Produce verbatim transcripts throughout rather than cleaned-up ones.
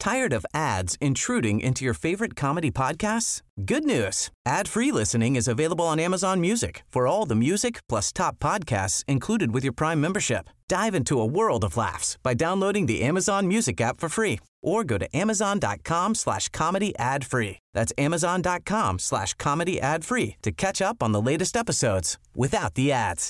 Tired of ads intruding into your favorite comedy podcasts? Good news. Ad-free listening is available on Amazon Music for all the music plus top podcasts included with your Prime membership. Dive into a world of laughs by downloading the Amazon Music app for free or go to amazon.com slash comedy ad-free. That's amazon.com slash comedy ad-free to catch up on the latest episodes without the ads.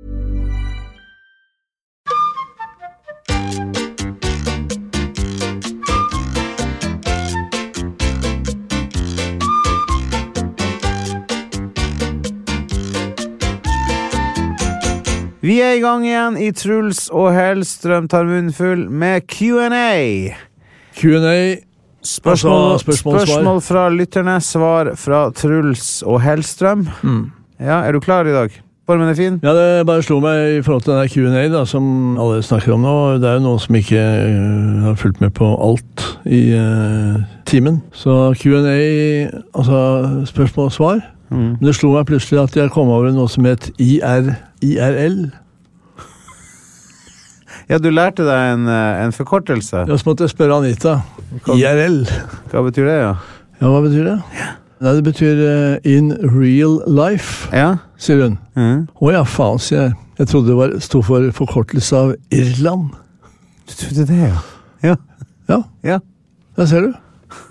Vi er i gang igjen i Truls og Hellstrøm tar munnfull med Q and A. Q and A, spørsmål, altså spørsmål, spørsmål fra lytterne, svar fra Truls og Hellstrøm. Mm. Ja, er du klar i dag? Formen er fin? Ja, det bare slo meg i forhold til denne Q and A da, som alle snakker om nå. Det er jo noen som ikke uh, har fulgt med på alt i uh, timen. Så Q and A, altså spørsmål og svar. Mm. Men det slo meg plutselig at jeg kom over noe som het I R L. Ja, du lærte deg en, en forkortelse. Ja, så måtte jeg spørre Anita. Hva, I R L. Hva betyr det, ja? Ja, hva betyr det? Ja. Nei, det betyr uh, in real life, ja. Sier hun. Mm. Å ja, faen, sier jeg. Jeg trodde det var, stod for forkortelse av Irland. Du trodde det, ja? Ja. Ja. Ja. Der ser du.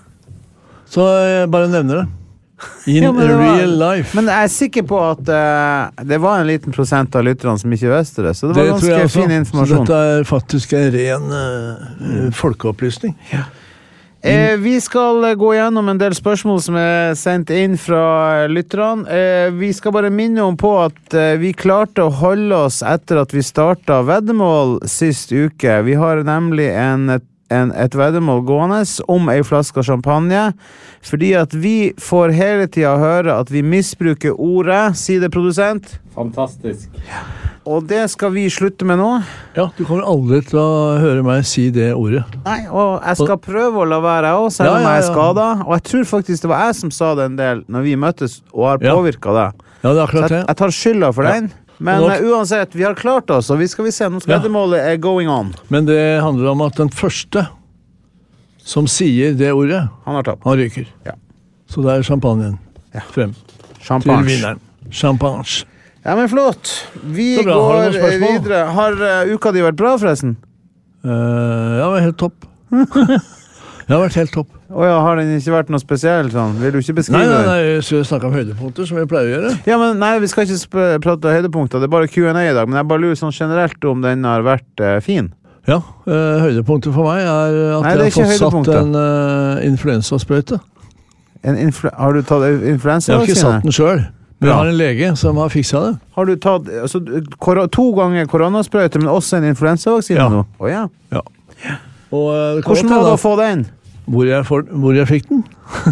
Så jeg bare nevner det. In ja, var, real life. Men jeg er sikker på at uh, det var en liten prosent av lytterne som ikke visste det, så det var det ganske fin informasjon. Så dette er faktisk en ren uh, folkeopplysning. Ja. Eh, vi skal gå gjennom en del spørsmål som er sendt inn fra lytterne. Eh, vi skal bare minne om på at eh, vi klarte å holde oss etter at vi startet veddemål sist uke. Vi har nemlig en En, et veddemål gående om ei flaske champagne, fordi at vi får hele tiden høre at vi misbruker ordet, sier det produsent. Fantastisk. Og det skal vi slutte med nå. Ja, du kommer aldri til å høre meg si det ordet. Nei, og jeg skal prøve å la være jeg også, selv om ja, ja, ja. jeg er skadet. Og jeg tror faktisk det var jeg som sa det en del når vi møttes og har påvirket det. Ja, det er akkurat det. Jeg, jeg tar skylda for ja. den. Men uh, uansett, vi har klart oss, og vi skal vi se, nå skal veddemålet er going on. Men det handler om at den første som sier det ordet, han har tapt. Han ryker. Ja. Så det er champagnen ja. frem Champagne. til vinneren. Champagne. Ja, men flott. Vi går har videre. Har uh, uka di vært bra, forresten? Uh, ja, det var helt topp. Det har vært helt topp. Åja, har den ikke vært noe spesielt sånn? Vil du ikke beskrive det? Nei, nei, nei, jeg skal snakke om høydepunkter, som vi pleier å gjøre. Ja, men nei, vi skal ikke sp- prate om høydepunkter, det er bare Q and A i dag, men jeg bare lurer sånn generelt om den har vært uh, fin. Ja, uh, høydepunktet for meg er at nei, er jeg har fått satt en uh, influensasprøyte. En influ- har du tatt influensa? Jeg har ikke satt den selv, men jeg har en lege som har fikset det. Har du tatt altså, kor- to ganger koronasprøyte, men også en influensavaksine ja. nå? Å ja. Ja. Og, uh, hvordan var det å få den? Hvor jeg, for, hvor jeg fikk den?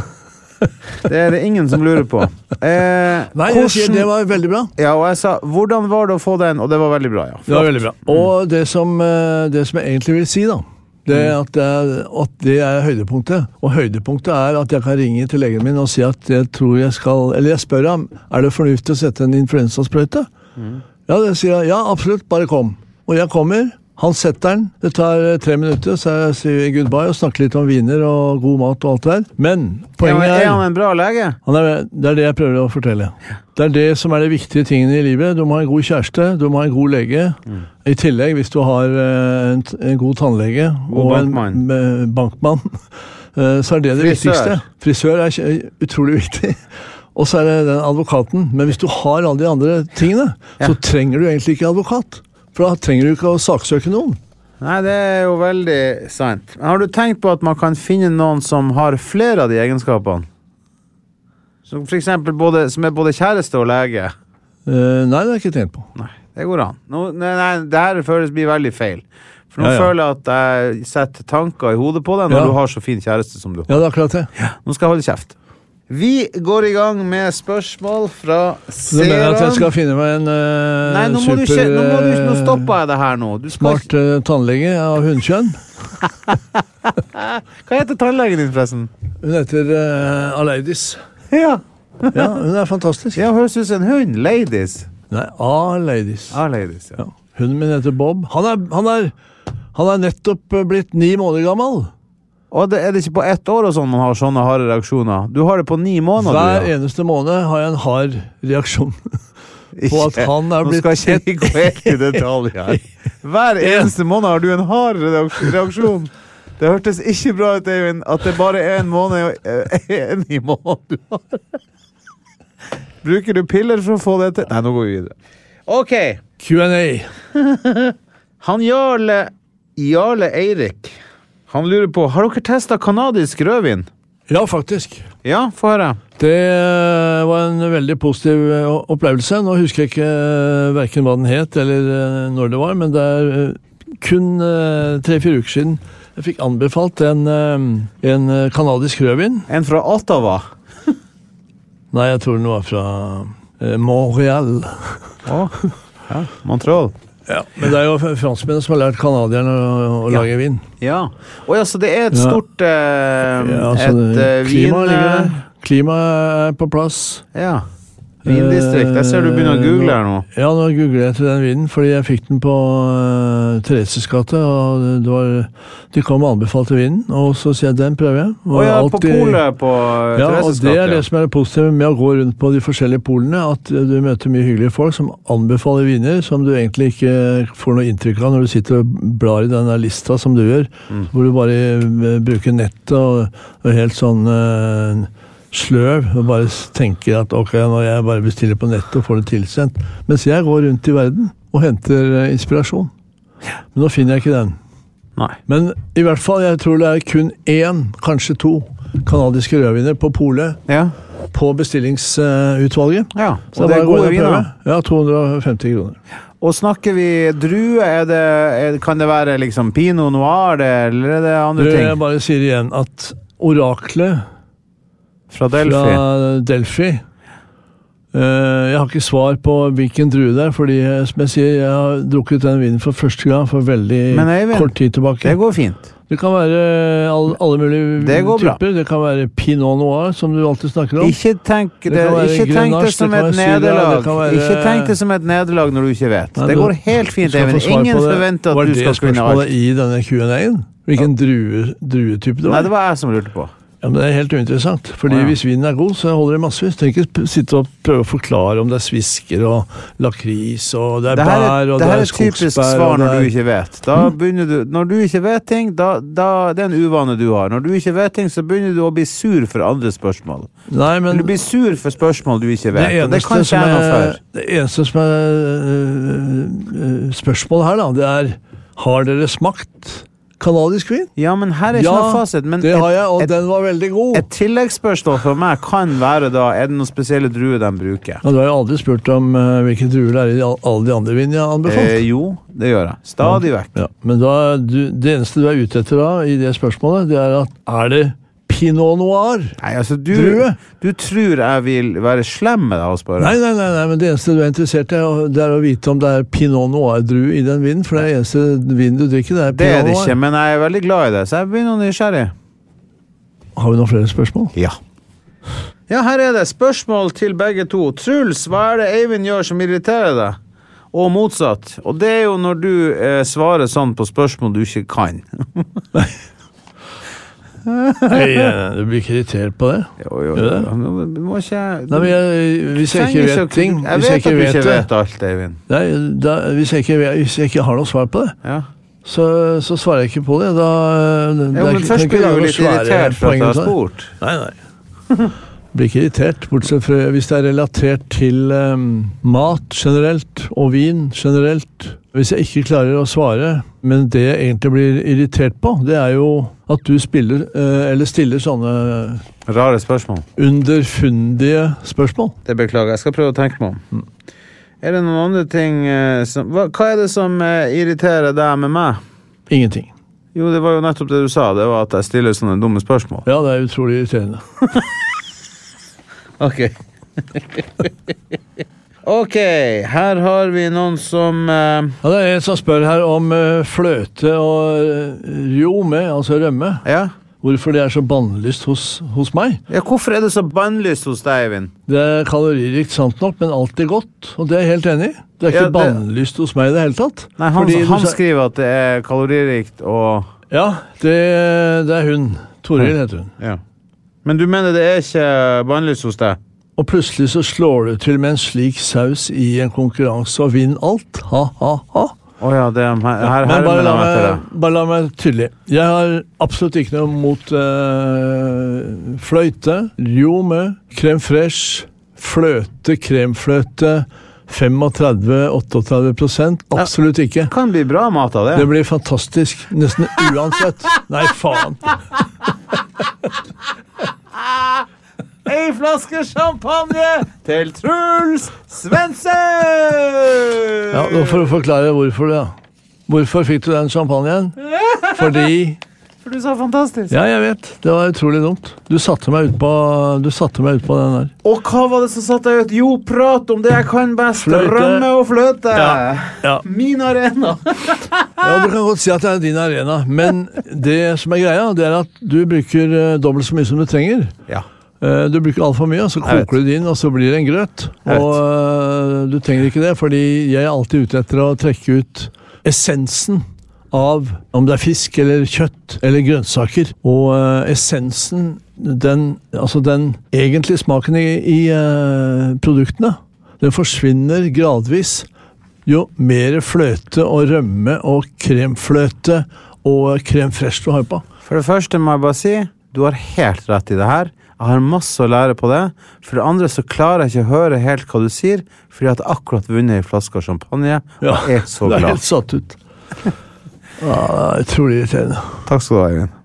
Det er det ingen som lurer på. Eh, Nei, jeg sier det var veldig bra. Ja, og jeg sa, hvordan var det å få den? Og det var veldig bra, ja. Flott. Det var veldig bra. Og det som, det som jeg egentlig vil si da, det er at det er, at det er høydepunktet. Og høydepunktet er at jeg kan ringe til legen min og si at jeg tror jeg skal, eller jeg spør ham, er det fornuftig å sette en influensasprøyte? Mm. Ja, det sier jeg, ja, absolutt, bare kom. Og jeg kommer. Han setter den, det tar tre minutter, så jeg sier goodbye og snakker litt om viner og god mat og alt det der. Men poenget er... Er han en bra lege? Han er, det er det jeg prøver å fortelle. Det er det som er de viktige tingene i livet. Du må ha en god kjæreste, du må ha en god lege. Mm. I tillegg, hvis du har en, en god tannlege god og bankmann. en bankmann, så er det det Frisør. viktigste. Frisør er utrolig viktig. Og så er det den advokaten. Men hvis du har alle de andre tingene, ja. så trenger du egentlig ikke advokat. For da trenger du ikke å saksøke noen. Nei, det er jo veldig sant. Har du tenkt på at man kan finne noen som har flere av de egenskapene? Som for eksempel både, som er både kjæreste og lege? Uh, nei, det har jeg ikke tenkt på. Nei, det går an. Nå, nei, nei, det her føles blir veldig feil. For nå ja, ja. føler jeg at jeg setter tanker i hodet på deg når ja. du har så fin kjæreste som du har. Ja, det er akkurat det. Ja. Nå skal jeg holde kjeft. Vi går i gang med spørsmål fra seerne. Du mener at jeg skal finne meg en uh, Nei, nå må super... Ikke, nå, må du, nå stopper jeg det her nå. Du skal... Smart uh, tannlege av hundkjønn. Hva heter tannlegen din, forresten? Hun heter uh, Aleidis. Ja. Ja, hun er fantastisk. Ja, høres ut som en hund. Ladies. Nei, Aleidis. Aleidis, ja. ja. Hunden min heter Bob. Han er, han er, han er nettopp blitt ni måneder gammel. Og det er det ikke på ett år og sånn man har sånne harde reaksjoner. Du har det på ni måneder. Hver du, ja. eneste måned har jeg en hard reaksjon på at han er blitt... Nå skal ikke jeg gå helt i detalj her. Hver eneste måned har du en hard reaksjon. Det hørtes ikke bra ut, Eivind, at det bare er en måned en i måned du har. Bruker du piller for å få det til? Nei, nå går vi videre. Ok. Q and A. Han Jarle, Jarle Eirik, han lurer på, har dere testet kanadisk rødvin? Ja, faktisk. Ja, få høre. Det var en veldig positiv opplevelse. Nå husker jeg ikke hverken hva den het eller når det var, men det er kun tre-fire uker siden jeg fikk anbefalt en, en kanadisk rødvin. En fra Ottawa? Nei, jeg tror den var fra eh, Montreal. Åh, ja, Montreal. Ja, men det er jo franskmennene som har lært kanadierne å, å ja. lage vin. Ja, og ja, så det er et stort eh, ja, altså, et eh, klima, vin... Klima er på plass. Ja, vindistrikt. Jeg ser du begynner å google her nå. Ja, nå googler jeg til den vinen, fordi jeg fikk den på uh, Thereses gate, og det var, de kom og anbefalte vinen, og så sier jeg, den prøver jeg. Og ja, alltid, på polet på uh, ja, Thereses gate. Ja, og det er det som er det positive med å gå rundt på de forskjellige polene, at du møter mye hyggelige folk som anbefaler viner, som du egentlig ikke får noe inntrykk av når du sitter og blar i denne lista som du gjør, mm. hvor du bare uh, bruker nettet og, og helt sånn... Uh, sløv, og bare tenker at ok, nå jeg bare bestiller på nettet og får det tilsendt. Mens jeg går rundt i verden og henter uh, inspirasjon. Men nå finner jeg ikke den. Nei. Men i hvert fall, jeg tror det er kun én, kanskje to, kanadiske rødviner på polet, ja. på bestillingsutvalget. Uh, ja, og så det er gode viner. Ja, to hundre og femti kroner. Og snakker vi drue, er det, er, kan det være liksom Pinot Noir, det, eller er det andre det, ting? Jeg bare sier igjen at oraklet Fra Delphi. Fra Delphi. Uh, jeg har ikke svar på hvilken drue det er, fordi som jeg sier, jeg har drukket den vinen for første gang for veldig Eivind, kort tid tilbake. Det går fint. Det kan være alle, alle mulige det typer. Bra. Det kan være Pinot Noir, som du alltid snakker om. Ikke tenk det, det, ikke tenk det som det et nederlag. Være... Ikke tenk det som et nederlag når du ikke vet. Nei, det går helt fint, Eivind. Ingen forventer at du skal kunne alt. Var det spørsmålet i denne Q and A-en? Hvilken drue, druetype det var? Nei, det var jeg som lurte på. Ja, men det er helt uinteressant, fordi ja. Hvis vinen er god, så holder det massevis. Tenk ikke sitte og prøve å forklare om det er svisker og lakris, og det er det bær, er, og det er, er skogsbær. Det her er typisk svar når du ikke vet. Da mm. begynner du, når du ikke vet ting, da, da, det er en uvane du har. Når du ikke vet ting, så begynner du å bli sur for andre spørsmål. Nei, men... Du blir sur for spørsmål du ikke vet, det og det kan ikke jeg noe for. Det eneste som er uh, spørsmål her, da, det er, har dere smakt kanadisk vin? Ja, men her er ikke ja, noe fasit. Men det et, har jeg, og et, den var veldig god. Et tilleggsspørsmål for meg kan være da, er det noen spesielle druer de bruker? Ja, du har jo aldri spurt om uh, hvilke druer det er i alle de andre vinene jeg har anbefalt. Eh, jo, det gjør jeg. Stadig vekk. Ja, men da, du, det eneste du er ute etter da, i det spørsmålet, det er at, er det Pinot Noir? Nei, altså, du, drue? Du tror jeg vil være slem med deg å spørre? Nei, nei, nei, nei, men det eneste du er interessert i, det er å vite om det er Pinot Noir-drue i den vinen, for det er det eneste vinen du drikker, det er Pinot Noir. Det er det ikke, men jeg er veldig glad i det, så jeg begynner nysgjerrig. Har vi noen flere spørsmål? Ja. Ja, her er det spørsmål til begge to. Truls, hva er det Eivind gjør som irriterer deg? Og motsatt. Og det er jo når du eh, svarer sånn på spørsmål du ikke kan. Nei. Nei, du blir ikke irritert på det? Jo, jo, jo. Du må ikke... Nei, men jeg, hvis jeg ikke vet ikke, ting... Jeg vet jeg ikke at du vet ikke det, vet alt, Eivind. Nei, da, hvis, jeg ikke, hvis jeg ikke har noe svar på det, ja. så, så svarer jeg ikke på det. Da, jo, men ikke, først blir du jo litt irritert for at du har spurt. Nei, nei. Blir ikke irritert, bortsett fra hvis det er relatert til um, mat generelt, og vin generelt. Hvis jeg ikke klarer å svare, men det jeg egentlig blir irritert på, det er jo at du spiller, eh, eller stiller sånne rare spørsmål. Underfundige spørsmål. Det beklager, jeg skal prøve å tenke meg om. Mm. Er det noen andre ting eh, som, hva, hva er det som eh, irriterer deg med meg? Ingenting. Jo, det var jo nettopp det du sa, det var at jeg stiller sånne dumme spørsmål. Ja, det er utrolig irriterende. Ok. Ok, her har vi noen som... Uh... Ja, det er en som spør her om uh, fløte og uh, rjome, altså rømme. Ja. Hvorfor det er så bannlyst hos, hos meg. Ja, hvorfor er det så bannlyst hos deg, Eivind? Det er kaloririkt sant nok, men alltid godt, og det er jeg helt enig i. Det er ikke ja, det... bannlyst hos meg i det hele tatt. Nei, han, han skriver at det er kaloririkt og... Ja, det, det er hun. Toril heter hun. Ja. Men du mener det er ikke bannlyst hos deg? Og plutselig så slår du til med en slik saus i en konkurranse og vinner alt. Ha, ha, ha. Åja, det er her, her, Men bare la, meg, meg, bare la meg tydelig. Jeg har absolutt ikke noe mot uh, fløyte, ljome, crème fraîche, fløte, kremfløte, tretifem til otteogtredve prosent. Absolutt ikke. Det kan bli bra mat av det. Det blir fantastisk. Nesten uansett. Nei, faen. Ei flaske champagne til Truls Svendsen! Ja, nå får du forklare hvorfor det. Hvorfor fikk du den champagnen? Fordi... For du sa fantastisk. Ja, jeg vet. Det var utrolig dumt. Du satte meg ut på, du satte meg ut på den der. Og hva var det som satte deg ut? Jo, prat om det jeg kan best. Fløte. Rømme og fløte. Ja. Ja. Min arena. Ja, du kan godt si at det er din arena. Men det som er greia, det er at du bruker uh, dobbelt så mye som du trenger. Ja. Uh, du bruker alt for mye, og så koker du det inn, og så blir det en grøt. Og uh, du trenger ikke det, fordi jeg er alltid ute etter å trekke ut essensen av om det er fisk eller kjøtt eller grønnsaker. Og uh, essensen, den, altså den egentlige smaken i, i uh, produktene, den forsvinner gradvis jo mer fløte og rømme og kremfløte og crème fraîche du har på. For det første må jeg bare si, du har helt rett i det her. Jeg har masse å lære på det. For det andre så klarer jeg ikke å høre helt hva du sier, fordi jeg har akkurat vunnet en flaske champagne, og ja, jeg er så glad. Det er helt satt ut. Ja, det er utrolig irriterende. Takk skal du ha, Eivind.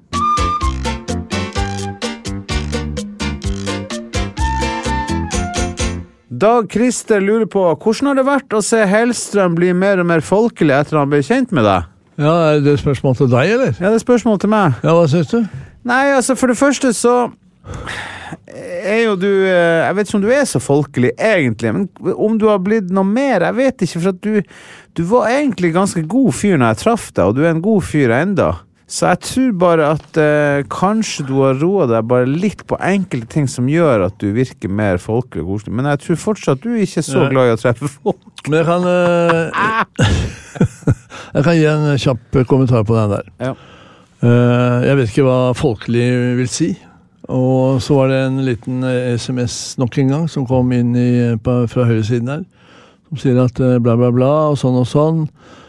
Dag Christer lurer på, hvordan har det vært å se Hellstrøm bli mer og mer folkelig etter han ble kjent med deg? Ja, er det spørsmål til deg, eller? Ja, det er spørsmål til meg. Ja, hva synes du? Nei, altså, for det første så er jo du, jeg vet ikke om du er så folkelig egentlig, men om du har blitt noe mer, jeg vet ikke, for at du, du var egentlig ganske god fyr når jeg traff deg, og du er en god fyr enda. Så jeg tror bare at eh, kanskje du har roet deg bare litt på enkelte ting som gjør at du virker mer folkelig og koselig, men jeg tror fortsatt du ikke er så ja. glad i å treffe folk. Men jeg kan, uh, jeg kan gi en kjapp kommentar på den der. Ja. Uh, jeg vet ikke hva folkelig vil si. Og så var det en liten sms nok en gang som kom inn i, på, fra høyresiden her, som sier at bla bla bla og sånn og sånn.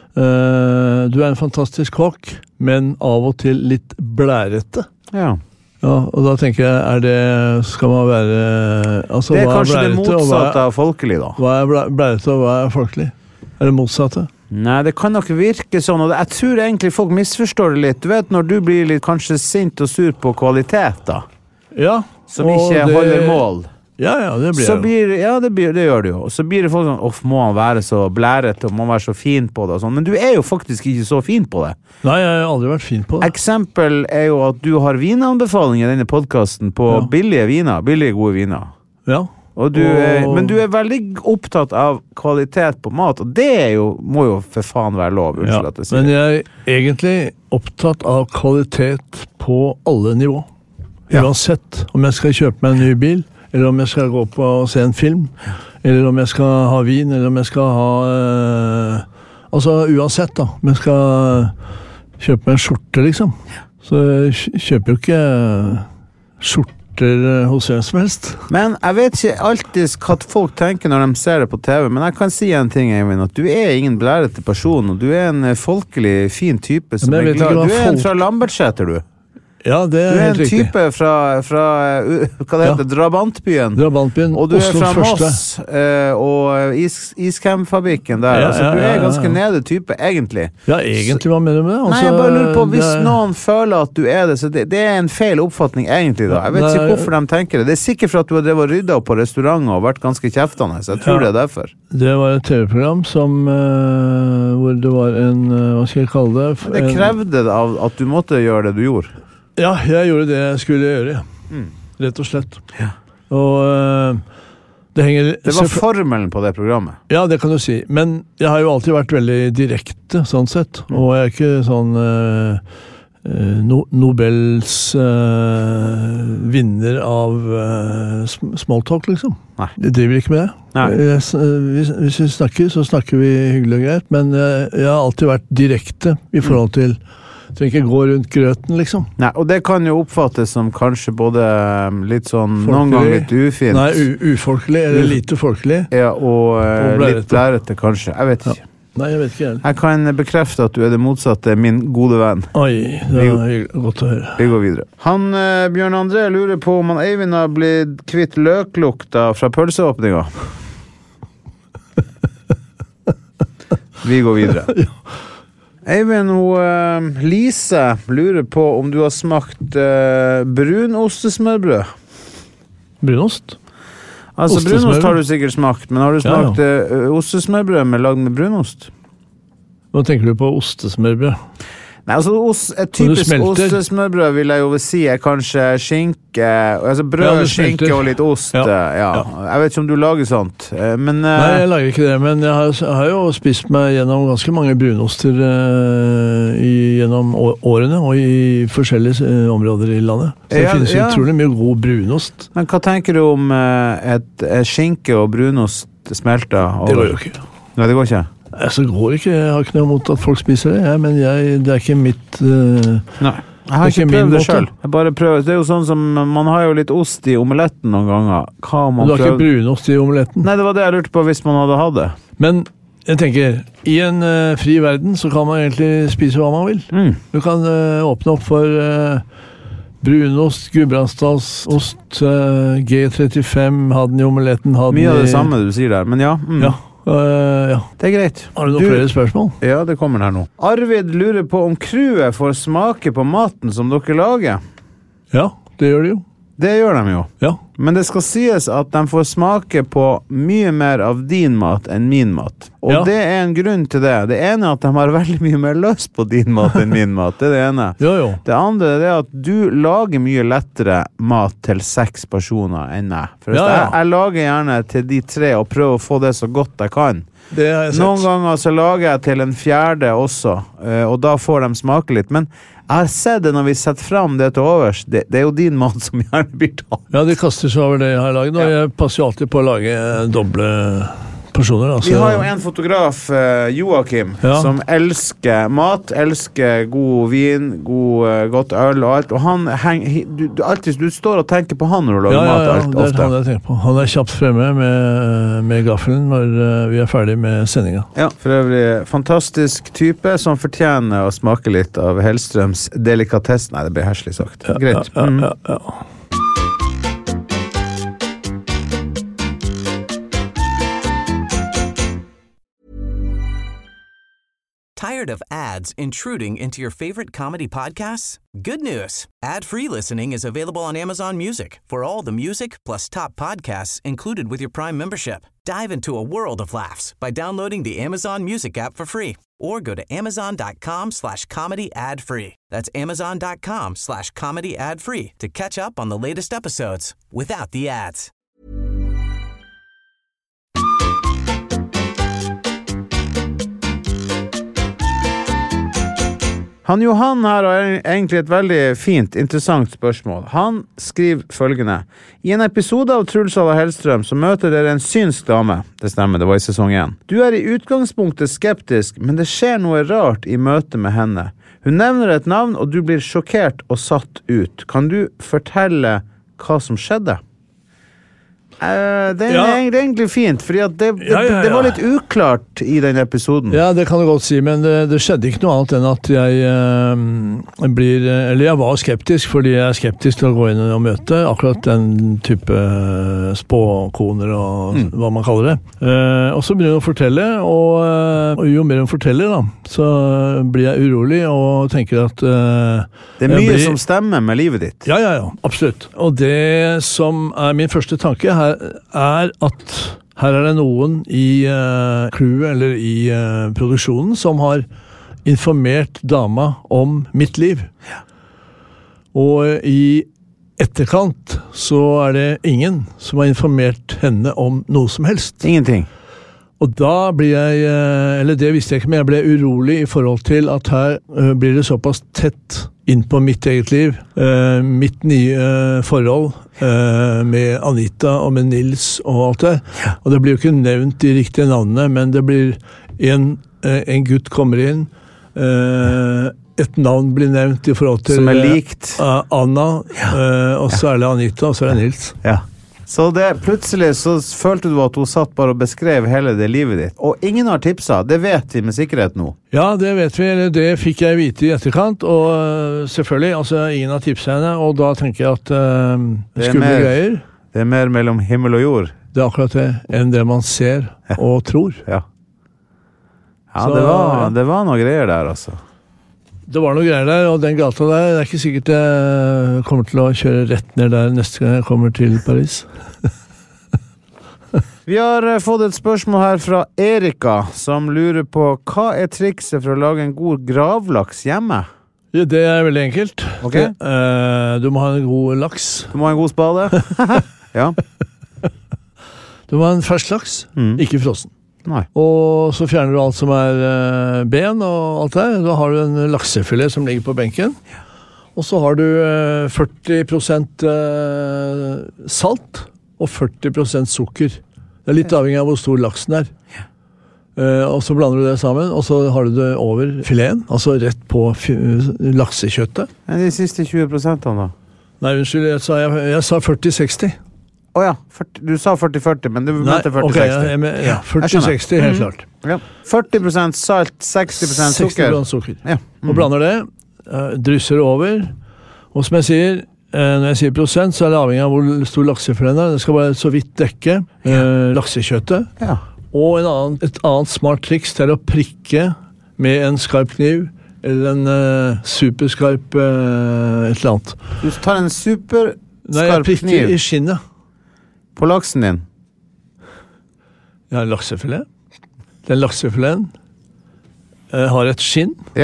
Uh, du er en fantastisk kokk, men av og til litt blærete. Ja. Ja, og da tenker jeg, er det, skal man være... Altså, det er hva kanskje er det motsatte av folkelig da. Hva er blærete og hva er folkelig? Er det motsatte? Nei, det kan nok virke sånn, og jeg tror egentlig folk misforstår det litt. Du vet når du blir litt kanskje sint og sur på kvalitet da. Ja. Som ikke det, holder mål. Ja, ja, det blir så det. Blir, ja, det, blir, det gjør det jo. Og så blir det folk sånn, off, må han være så blæret, og må han være så fin på det og sånn. Men du er jo faktisk ikke så fin på det. Nei, jeg har aldri vært fin på det. Eksempel er jo at du har vinanbefaling i denne podcasten på ja. billige viner, billige gode viner. Ja. Og du og... er, men du er veldig opptatt av kvalitet på mat, og det er jo, må jo for faen være lov. Unnskyld ja, at jeg sier. Men jeg er egentlig opptatt av kvalitet på alle nivå. Ja. Uansett om jeg skal kjøpe meg en ny bil, eller om jeg skal gå på og se en film, eller om jeg skal ha vin, eller om jeg skal ha... Eh, altså uansett da, om jeg skal kjøpe meg en skjorte liksom. Så jeg kjøper jo ikke skjorter hos hvem som helst. Men jeg vet ikke alltid hva folk tenker når de ser det på T V, men jeg kan si en ting, Eivind, at du er ingen blærete person, og du er en folkelig, fin type som er glad. Du er en fra Lambertseter, du. Ja, det er, du er helt en riktig. type fra, fra hva det heter, ja. Drabantbyen. Drabantbyen, og du er Oslos fra første. Moss eh, og is, Iskremfabrikken der. Ja, altså, ja, ja, ja. Du er ganske nede type, egentlig. Ja, egentlig, hva mener du med det? Altså, nei, jeg bare lurer på, hvis er... noen føler at du er det, så det, det er en feil oppfatning egentlig da. Jeg vet ikke hvorfor de tenker det. Det er sikkert for at du har drevet og ryddet opp på restauranter og vært ganske kjeftende, så jeg tror ja. det er derfor. Det var et T V-program som, uh, hvor det var en, uh, hva skal jeg kalle det? Men det krevde det av at du måtte gjøre det du gjorde. Ja, jeg gjorde det jeg skulle gjøre, ja. Mm. Rett og slett. Ja. Og uh, det henger... Det var formelen på det programmet. Ja, det kan du si. Men jeg har jo alltid vært veldig direkte, sånn sett. Mm. Og jeg er ikke sånn uh, no, Nobels uh, vinner av uh, smalltalk, liksom. Nei. Jeg driver ikke med det. Nei. Jeg, hvis, hvis vi snakker, så snakker vi hyggelig og greit, men jeg, jeg har alltid vært direkte i forhold til trenger ikke gå rundt grøten, liksom. Nei, og det kan jo oppfattes som kanskje både litt sånn, folkelig. Noen ganger litt ufint. Nei, u- ufolkelig, eller lite folkelig. Ja, og, uh, og litt blærete, kanskje. Jeg vet ikke. Ja. Nei, jeg vet ikke heller. Jeg kan bekrefte at du er det motsatte, min gode venn. Oi, det er godt å høre. Vi går videre. Han, uh, Bjørn André, lurer på om han Eivind har blitt kvitt løklukta fra pølseåpninga. Vi går videre. Ja. Eivind, hun, uh, Lise lurer på om du har smakt uh, brunostesmørbrød. Brunost? Altså, brunost har du sikkert smakt, men har du smakt ja, ja. Uh, ostesmørbrød med lagd med brunost? Nå tenker du på ostesmørbrød? Nei, altså, ost, et typisk ostesmørbrød vil jeg jo si er kanskje skinke, altså brød, ja, skinke og litt ost. Ja. Ja. Ja. Jeg vet ikke om du lager sånt, men... Uh, Nei, jeg lager ikke det, men jeg har, jeg har jo spist meg gjennom ganske mange brunoster uh, i, gjennom årene, og i forskjellige uh, områder i landet. Så det ja, finnes ja. utrolig mye god brunost. Men hva tenker du om uh, et, et skinke og brunost smelta? Det går jo ikke. Nei, det går ikke. Altså, det går ikke. Jeg har ikke noe mot at folk spiser det, ja, men jeg, det er ikke mitt... Uh, Nei, jeg har ikke, ikke prøvd det selv. Jeg bare prøver. Det er jo sånn som, man har jo litt ost i omeletten noen ganger. Hva man du har prøvd? Ikke brunost i omeletten? Nei, det var det jeg lurte på hvis man hadde hatt det. Men jeg tenker, i en uh, fri verden så kan man egentlig spise hva man vil. Mm. Du kan uh, åpne opp for uh, brunost, Gudbrandsdalsost, uh, G trettifem, ha den i omeletten. Mye av det samme du sier der, men ja. Mm. Ja. Uh, ja. Det er greit. Har du noen du, flere spørsmål? Ja, det kommer her nå. Arvid lurer på om crewet får smake på maten som dere lager. Ja, det gjør de jo. Det gjør de jo. Ja. Men det skal sies at de får smake på mye mer av din mat enn min mat. Og ja. Det er en grunn til det. Det ene er at de har veldig mye mer lyst på din mat enn min mat. Det er det ene. Jo, jo. Det andre er at du lager mye lettere mat til seks personer enn meg. For ja, ja. Jeg, jeg lager gjerne til de tre og prøver å få det så godt jeg kan. Det har jeg sett. Noen ganger så lager jeg til en fjerde også, og da får de smake litt. Men jeg har sett det når vi setter frem det til overs. Det, det er jo din mat som gjerne blir tatt. Ja, de kaster seg over det jeg har laget, og ja. Jeg passer jo alltid på å lage doble personer. Altså. Vi har jo en fotograf, uh, Joakim, ja. Som elsker mat, elsker god vin, god, uh, godt øl og alt. Og han heng, du, du, alltid, du står og tenker på han når du lager ja, mat. Ja, alt, det er ofte. Han jeg tenker på. Han er kjapt fremme med, med gaffelen når uh, vi er ferdig med sendinga. Ja, for øvrig fantastisk type som fortjener å smake litt av Hellstrøms delikatesse. Nei, det ble herselig sagt. Ja, greit. Ja, mm. ja, ja, ja. Tired of ads intruding into your favorite comedy podcasts? Good news. Ad-free listening is available on Amazon Music for all the music plus top podcasts included with your Prime membership. Dive into a world of laughs by downloading the Amazon Music app for free or go to amazon.com slash comedy ad free. That's amazon.com slash comedy ad free to catch up on the latest episodes without the ads. Han Johan her har egentlig et veldig fint, interessant spørsmål. Han skriver følgende. I en episode av Truls og Hellstrøm så møter dere en synsk dame. Det stemmer, det var i sesong én. Du er i utgangspunktet skeptisk, men det skjer noe rart i møte med henne. Hun nevner et navn, og du blir sjokkert og satt ut. Kan du fortelle hva som skjedde? Uh, det, er, ja. det er egentlig fint, fordi at det, det, ja, ja, ja. det var litt uklart i den episoden. Ja, det kan du godt si, men det, det skjedde ikke noe annet enn at jeg uh, blir, eller jeg var skeptisk, fordi jeg er skeptisk til å gå inn og møte akkurat den type uh, spåkoner og mm. hva man kaller det. Uh, og så begynner hun å fortelle, og, uh, og jo mer hun forteller da, så blir jeg urolig og tenker at uh, det er mye blir, som stemmer med livet ditt. Ja, ja, ja, absolutt. Og det som er min første tanke her er at her er det noen i uh, crewet eller i uh, produksjonen som har informert dama om mitt liv. Ja. Og uh, i etterkant så er det ingen som har informert henne om noe som helst. Ingenting. Og da blir jeg, uh, eller det visste jeg ikke, men jeg ble urolig i forhold til at her uh, blir det såpass tett inn på mitt eget liv, uh, mitt nye uh, forhold uh, med Anita og med Nils og alt det. Ja. Og det blir jo ikke nevnt de riktige navnene, men det blir en, uh, en gutt kommer inn, uh, et navn blir nevnt i forhold til Som er likt. uh, Anna, uh, og så er det Anita, og så er det Nils. Ja. Så det, plutselig så følte du at hun satt bare og beskrev hele det livet ditt. Og ingen har tipsa, det vet vi med sikkerhet nå. Ja, det vet vi, eller det fikk jeg vite i etterkant, og uh, selvfølgelig, altså ingen har tipset henne, og da tenker jeg at uh, skumle mer, greier. Det er mer mellom himmel og jord. Det er akkurat det, enn det man ser og tror. Ja, ja, Så, det, var, ja. det var noe greier der, altså. Det var noe greier der, og den gata der, det er ikke sikkert jeg kommer til å kjøre rett ned der neste gang jeg kommer til Paris. Vi har fått et spørsmål her fra Erika, som lurer på hva er trikset for å lage en god gravlaks hjemme? Ja, det er veldig enkelt. Ok. Det, uh, du må ha en god laks. Du må ha en god spade. Ja. Du må ha en fersk laks, Mm. ikke frossen. Nei. Og så fjerner du alt som er uh, ben og alt der. Da har du en laksefilet som ligger på benken. Og så har du uh, førti prosent uh, salt og førti prosent sukker. Det er litt avhengig av hvor stor laksen er. Uh, og så blander du det sammen, og så har du det over fileten, altså rett på laksekjøttet. Men de siste tjue prosentene da? Nei, unnskyld, jeg sa, jeg, jeg sa førti seksti. Åja, oh, du sa førti førti, men du mente førti seksti. Okay, ja, men, ja, førti seksti, helt klart. Ja. førti prosent salt, seksti prosent sukker. seksti prosent sukker. Ja. Mm. Og blander det, uh, drysser det over, og som jeg sier, uh, når jeg sier prosent, så er det avhengig av hvor stor laksefileten er. Det skal bare så vidt dekke uh, laksekjøttet. Ja. Og en annen, et annet smart triks til å prikke med en skarp kniv, eller en uh, superskarp uh, et eller annet. Du tar en superskarp kniv. Nei, jeg prikker i skinnet. På laksen din? Jeg har en laksefilet. Den laksefileten uh, har et skinn. Ja.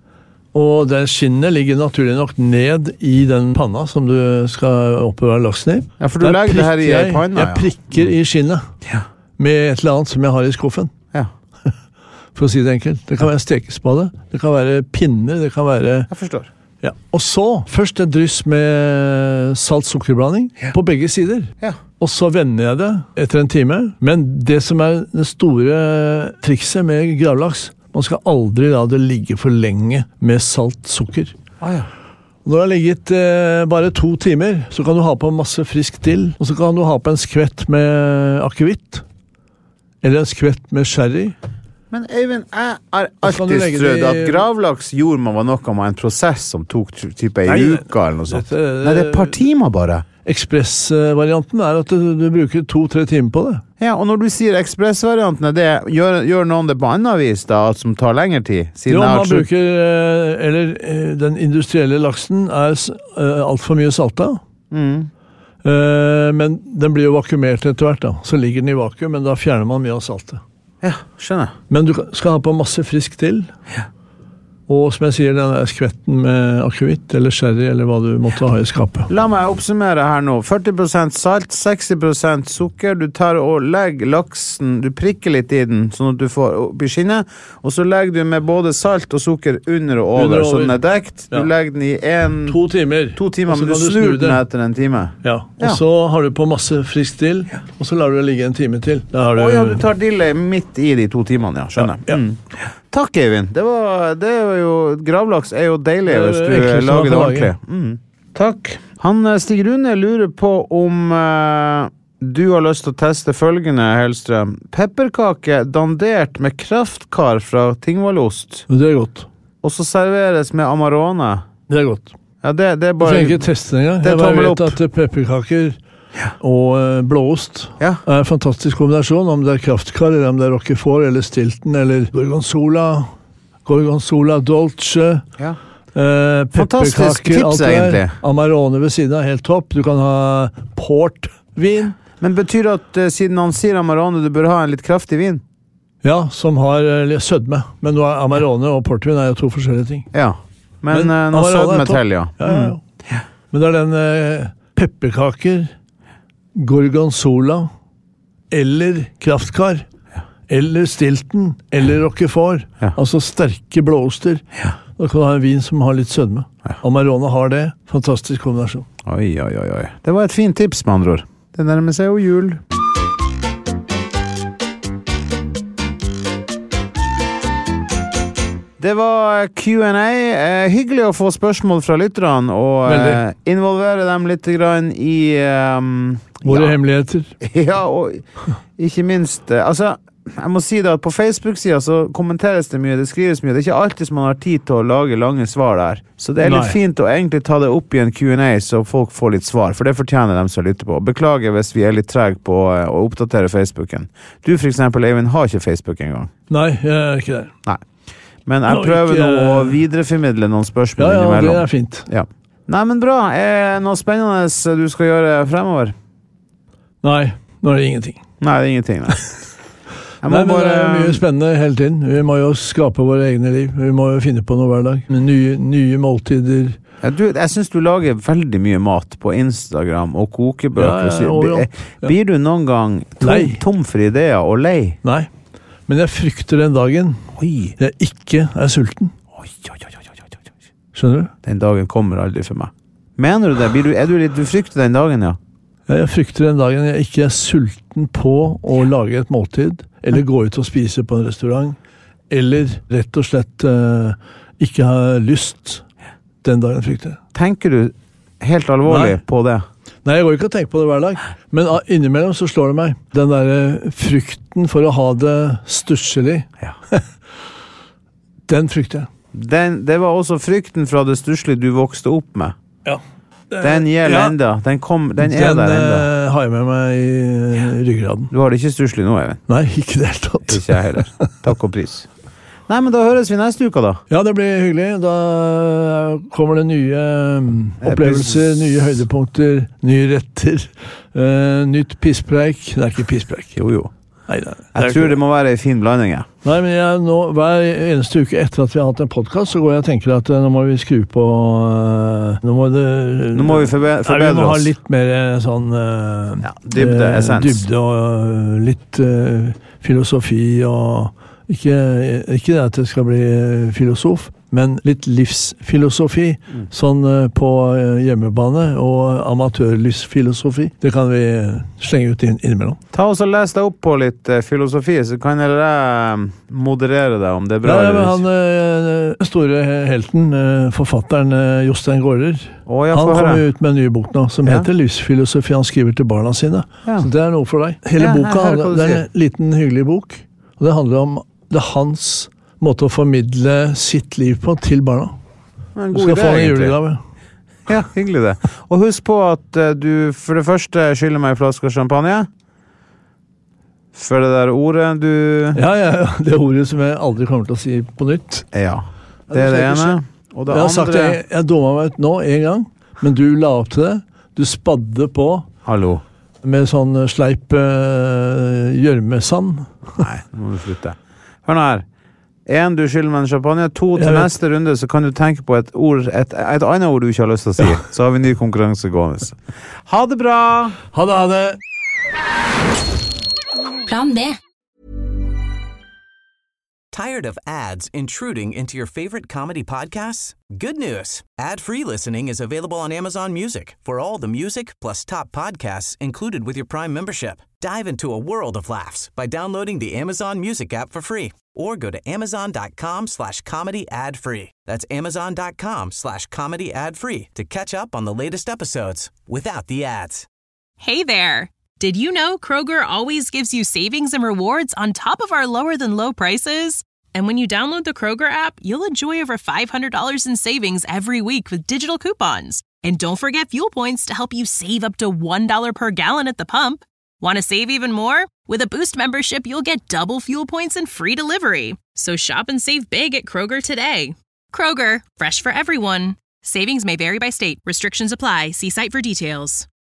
Og det skinnet ligger naturlig nok ned i den panna som du skal oppbevare laksen i. Ja, for du Der legger det her i prikker jeg, panna, ja. Jeg prikker i skinnet. Ja. Med et eller annet som jeg har i skuffen. Ja. For å si det enkelt. Det kan være stekespade, det kan være pinner, det kan være... Jeg forstår. Ja. Og så, først et dryss med salt-sukkerblanding Ja. på begge sider. Ja. Og så vender jeg det etter en time. Men det som er det store trikset med gravlaks, man skal aldri la det ligge for lenge med salt-sukker. Ah, ja. Når det har ligget eh, bare to timer, så kan du ha på masse frisk dill, og så kan du ha på en skvett med akevitt, eller en skvett med sherry. Men Øyvind, jeg har Og så kan du alltid legge trodd det i- at gravlaks gjorde man var noe med en prosess som tok type en Nei, uke eller noe sånt. dette- Nei, det er et par timer bare. Ekspressvarianten er at du, du bruker to-tre timer på det. Ja, og når du sier ekspressvarianten, er det, gjør, gjør noen det på annet vis da, som tar lengre tid? Siden Jo, jeg har man slutt- bruker, eh, eller eh, den industrielle laksen er uh, alt for mye salta. Mm. Eh, men den blir jo vakuumert etter hvert da. Så ligger den i vakuum, men da fjerner man mye av saltet. Ja, skjønner. Men du skal ha på masse frisk til. Og som jeg sier, den er skvetten med akevitt eller sherry eller hva du måtte ha i skapet. La meg oppsummere her nå. førti prosent salt, seksti prosent sukker. Du tar og legger laksen, du prikker litt i den, sånn at du får opp i skinnet. Og så legger du med både salt og sukker under og over, Under og så den over. er dekt. Du Ja. legger den i en, To timer. to timer, Og så men du kan du snur snu den det. etter en time. Ja, og Ja. så har du på masse frisk til, og så lar du det ligge en time til. Da har du... Åja, du tar dillet midt i de to timene, ja. Skjønner. Ja, ja. Mm. Takk, Eivind. Det var, det var jo, gravlaks er jo deilig Det er hvis det du enkleste man lager det kan ordentlig. lage. Mm. Takk. Han eh, Stig Rune lurer på om eh, du har lyst til å teste følgende, Hellstrøm. Pepperkake dandert med kraftkar fra Tingvallost, Det er godt. og så serveres med Amarone. Det er godt. Ja, det, det er Du bare... trenger ikke teste det engang. det Jeg bare tommel vet opp. at pepperkaker og eh, blåost Ja. er en fantastisk kombinasjon, om det er kraftkar, eller om det er roquefort, eller stilton, eller gorgonzola, gorgonzola dolce, Ja. eh, Fantastisk pepperkaker, tips, alt det der. egentlig. Amarone ved siden av, helt topp. Du kan ha portvin, Men betyr det at eh, siden han sier Amarone, du bør ha en litt kraftig vin? ja, som har eh, sødme. Men nå er Amarone og portvin er jo to forskjellige ting. Ja. Men, Men eh, noe Amarone er sødme topp. til, ja. Ja, ja, ja. Men det er den eh, pepperkaker, gorgonzola, eller kraftkar, eller stilton, eller roquefort. Ja. Altså sterke blåoster. Da kan du ha en vin som har litt sødme. Amarone har det. Fantastisk kombinasjon. Oi, oi, oi, oi. Det var et fint tips, med andre ord. Det nærmer seg jo jul. Det var Q and A. Eh, hyggelig å få spørsmål fra lytterne og eh, involvere dem litt grann i um, Våre ja. hemmeligheter. Ja, og ikke minst eh, altså, jeg må si det at på Facebook-sida så kommenteres det mye, det skrives mye. Det er ikke alltid som man har tid til å lage lange svar der. Så det er litt Nei. fint å egentlig ta det opp i en Q and A så folk får litt svar, for det fortjener dem som lytter på. Beklager hvis vi er litt treg på å oppdatere Facebooken. Du for eksempel, Eivind, har ikke Facebook engang. Nei, jeg er ikke der. Nei. Men jeg prøver nå å videreformidle noen spørsmål ja, ja, innimellom. Ja, det er fint. Ja. Nei, men bra. Er det noe spennende du skal gjøre fremover? Nei, nå er det ingenting. Nei, det er ingenting, nei. Nei, men bare... det er mye spennende hele tiden. Vi må jo skape våre egne liv. Vi må jo finne på noe hver dag. Nye, nye måltider. Ja, du, jeg synes du lager veldig mye mat på Instagram og kokebøker. Ja, ja, ja. Blir du noen gang tom, tom for ideer og lei? Nei. Men jeg frykter den dagen Oi. jeg ikke er sulten. Oi, oi, oi, oi, oi. Skjønner du? Den dagen kommer aldri for meg. Mener du det? Blir du, er du litt, du frykter den dagen, ja? Ja, jeg frykter den dagen jeg ikke er sulten på å lage et måltid, eller gå ut og spise på en restaurant, eller rett og slett uh, ikke ha lyst den dagen jeg frykter. Tenker du helt alvorlig Nei. på det? Nei, jeg går ikke og tenker på det hver dag, men innimellom så slår det meg. Den der frykten for å ha det stusselig, ja. den frykter jeg. Den, det var også frykten fra det stusselig du vokste opp med. Ja. Det, den gjelder ja. enda. Den, kom, den er den, der enda. Den har jeg med meg i ryggraden. Du har det ikke stusselig nå, Eivind? Nei, ikke det helt tatt. Ikke jeg heller. Takk og pris. Nei, men da høres vi neste uke da. Ja, det blir hyggelig. Da kommer det nye opplevelser, nye høydepunkter, nye retter, uh, nytt pisspreik. Det er ikke pisspreik. Jo, jo. Nei, det, det jeg tror ikke. Det må være en fin blanding, ja. Nei, men jeg, nå, hver eneste uke etter at vi har hatt en podcast, så går jeg og tenker at uh, nå må vi skru på uh, Nå må det Nå må vi forbe- forbedre oss. Vi må ha litt mer sånn uh, ja, dybde, essens. Dybde og uh, litt uh, filosofi og Ikke, ikke det at jeg skal bli filosof, men litt livsfilosofi, mm. sånn på hjemmebane, og amatørlivsfilosofi. Det kan vi slenge ut inn, innimellom. Ta oss og les deg opp på litt uh, filosofi, så kan jeg moderere deg om det er bra. Ja, men han uh, store helten, uh, forfatteren uh, Jostein Gaarder, oh, ja, han kommer ut med en ny bok nå, som ja. heter Livsfilosofi. Han skriver til barna sine. Ja. Så det er noe for deg. Hele ja, boka, her, det er en liten hyggelig bok, og det handler om det er hans måte å formidle sitt liv på til barna. En god du skal idé, få en julegave. Ja, hyggelig det. Og husk på at uh, du for det første skylder meg en flaske champagne. For det der ordet du... Ja, ja, ja. Det ordet som jeg aldri kommer til å si på nytt. Ja, det er det ene. Og det jeg har andre... sagt jeg, jeg dumma meg ut nå en gang, men du la opp til det. Du spadde på. Hallo. Med sånn sleip uh, gjørmesand. Nei, nå må du slutte. Hør nå her. En, du skylder meg en champagne. To, til neste runde så kan du tenke på et ord, et, et annet ord du ikke har lyst til å si. Så har vi ny konkurranse gående. Ha det bra! Ha det, ha det! Plan B. Tired of ads intruding into your favorite comedy podcasts? Good news. Ad-free listening is available on Amazon Music for all the music plus top podcasts included with your Prime membership. Dive into a world of laughs by downloading the Amazon Music app for free or go to amazon.com slash comedy ad free. That's amazon.com slash comedy ad free to catch up on the latest episodes without the ads. Hey there. Did you know Kroger always gives you savings and rewards on top of our lower than low prices? And when you download the Kroger app, you'll enjoy over five hundred dollars in savings every week with digital coupons. And don't forget fuel points to help you save up to one dollar per gallon at the pump. Want to save even more? With a Boost membership, you'll get double fuel points and free delivery. So shop and save big at Kroger today. Kroger, fresh for everyone. Savings may vary by state. Restrictions apply. See site for details.